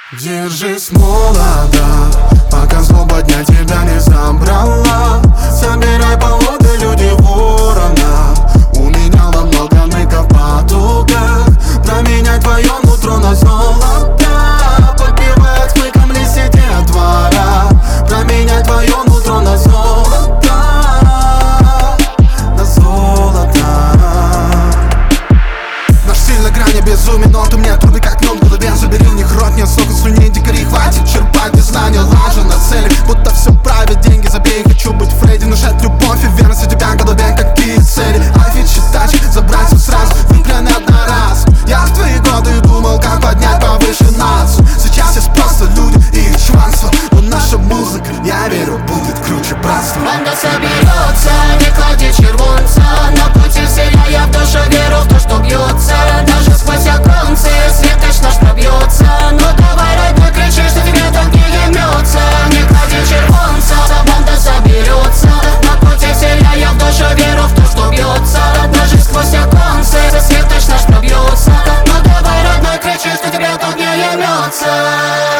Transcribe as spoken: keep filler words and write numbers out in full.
Держись, молодо, пока злоба дня тебя не забрала. Собирай погоды, люди ворона. У меня во много ныков потугах променять твое нутро на золото. Подпевает в клыком лисе двора. Променять твое нутро на золото. На золото. Наш стиль на грани безумия, но ты мне трудный как днем в голове. Забери у них рот, нет слов, слюней, дикари. Хватит черпать незнания, лажа на цели. Будто все правит, деньги забей. Хочу быть Фредди, внушать любовь и верность. У тебя в голове какие цели? Афи читать, забрать все сразу, выпрямый одноразку. Я в твои годы думал, как поднять повыше нацию. Сейчас есть просто люди и их чванство. Но наша музыка, я верю, будет круче братства. Банда соберется, не клади червонца. На пути вселяя в душу веру в то, что бьется. Даже сквозь оконцы светоч наш пробьется. Ну давай, родной, кричи, что тебе так не ебется. Не клади червонца, банда соберется. На пути вселяя в душу веру в то, что бьется. Даже сквозь оконцы светоч наш пробьется. Ну давай, родной, кричи, что тебе так не ебется.